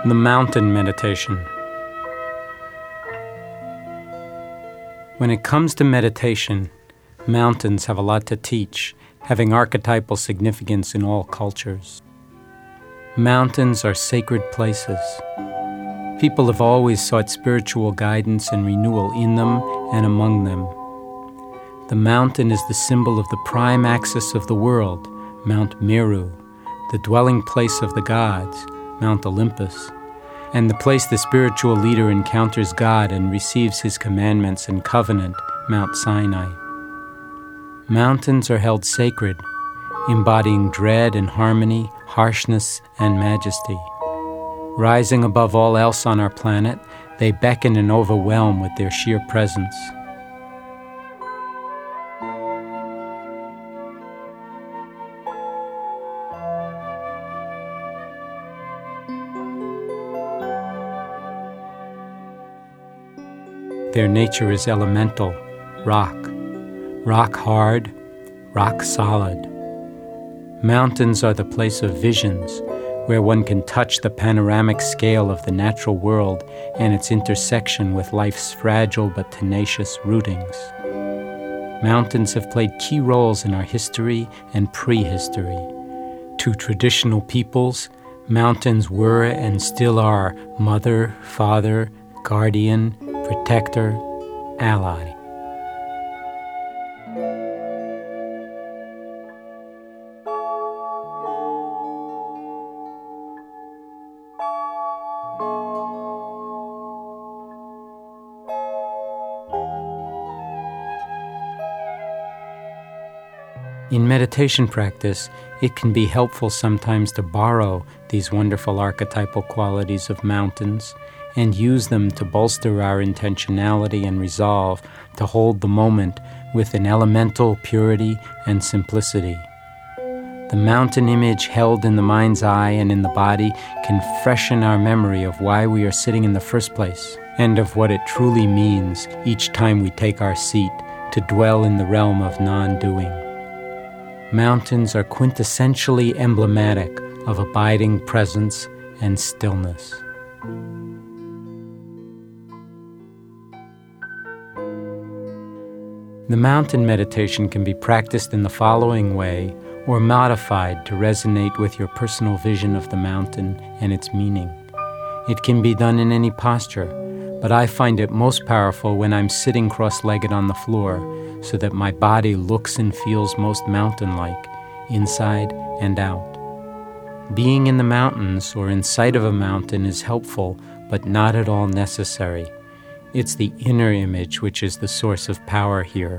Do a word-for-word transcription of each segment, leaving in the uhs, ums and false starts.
The Mountain Meditation. When it comes to meditation, mountains have a lot to teach, having archetypal significance in all cultures. Mountains are sacred places. People have always sought spiritual guidance and renewal in them and among them. The mountain is the symbol of the prime axis of the world, Mount Meru, the dwelling place of the gods, Mount Olympus, and the place the spiritual leader encounters God and receives His commandments and covenant, Mount Sinai. Mountains are held sacred, embodying dread and harmony, harshness and majesty. Rising above all else on our planet, they beckon and overwhelm with their sheer presence. Their nature is elemental, rock, rock hard, rock solid. Mountains are the place of visions, where one can touch the panoramic scale of the natural world and its intersection with life's fragile but tenacious rootings. Mountains have played key roles in our history and prehistory. To traditional peoples, mountains were and still are mother, father, guardian, protector, ally. In meditation practice, it can be helpful sometimes to borrow these wonderful archetypal qualities of mountains and use them to bolster our intentionality and resolve to hold the moment with an elemental purity and simplicity. The mountain image held in the mind's eye and in the body can freshen our memory of why we are sitting in the first place and of what it truly means each time we take our seat to dwell in the realm of non-doing. Mountains are quintessentially emblematic of abiding presence and stillness. The mountain meditation can be practiced in the following way or modified to resonate with your personal vision of the mountain and its meaning. It can be done in any posture, but I find it most powerful when I'm sitting cross-legged on the floor so that my body looks and feels most mountain-like, inside and out. Being in the mountains or in sight of a mountain is helpful, but not at all necessary. It's the inner image which is the source of power here.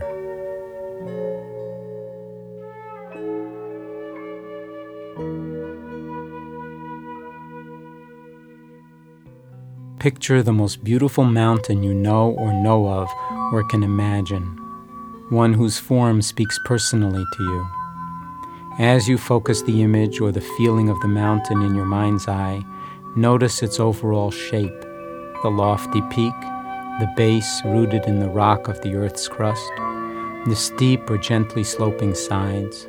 Picture the most beautiful mountain you know or know of or can imagine, one whose form speaks personally to you. As you focus the image or the feeling of the mountain in your mind's eye, notice its overall shape, the lofty peak, the base rooted in the rock of the earth's crust, the steep or gently sloping sides.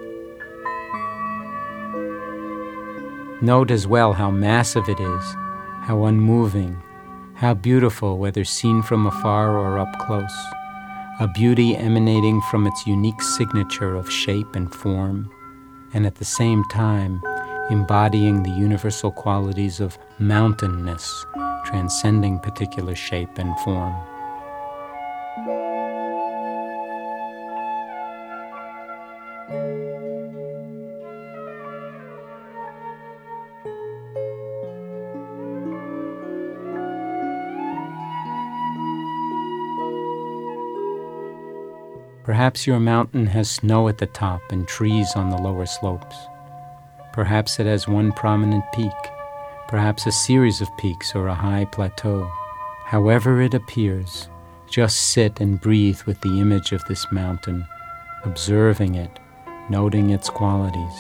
Note as well how massive it is, how unmoving, how beautiful whether seen from afar or up close, a beauty emanating from its unique signature of shape and form, and at the same time embodying the universal qualities of mountainness, transcending particular shape and form. Perhaps your mountain has snow at the top and trees on the lower slopes. Perhaps it has one prominent peak, perhaps a series of peaks or a high plateau. However it appears, just sit and breathe with the image of this mountain, observing it, noting its qualities.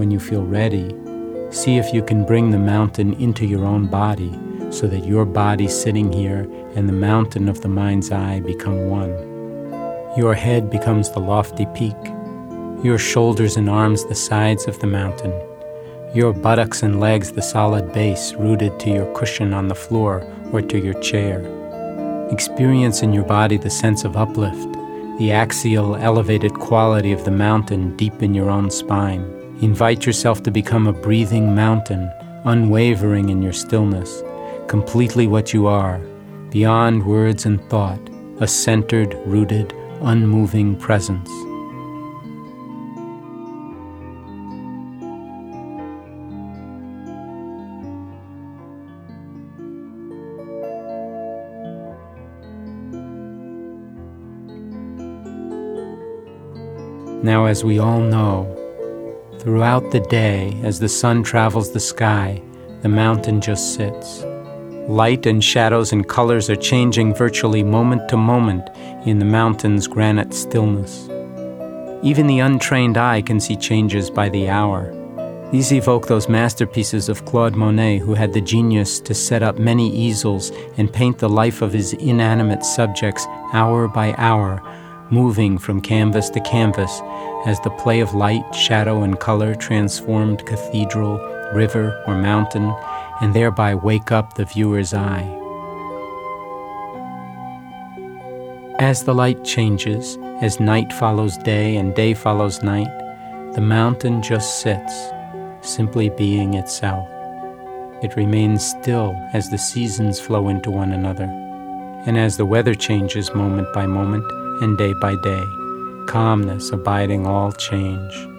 when you feel ready, see if you can bring the mountain into your own body so that your body sitting here and the mountain of the mind's eye become one. Your head becomes the lofty peak, your shoulders and arms the sides of the mountain, your buttocks and legs the solid base rooted to your cushion on the floor or to your chair. Experience in your body the sense of uplift, the axial elevated quality of the mountain deep in your own spine. Invite yourself to become a breathing mountain, unwavering in your stillness, completely what you are, beyond words and thought, a centered, rooted, unmoving presence. Now, as we all know, throughout the day, as the sun travels the sky, the mountain just sits. Light and shadows and colors are changing virtually moment to moment in the mountain's granite stillness. Even the untrained eye can see changes by the hour. These evoke those masterpieces of Claude Monet, who had the genius to set up many easels and paint the life of his inanimate subjects hour by hour, moving from canvas to canvas as the play of light, shadow, and color transformed cathedral, river, or mountain, and thereby wake up the viewer's eye. As the light changes, as night follows day and day follows night, the mountain just sits, simply being itself. It remains still as the seasons flow into one another, and as the weather changes moment by moment and day by day, calmness abiding all change.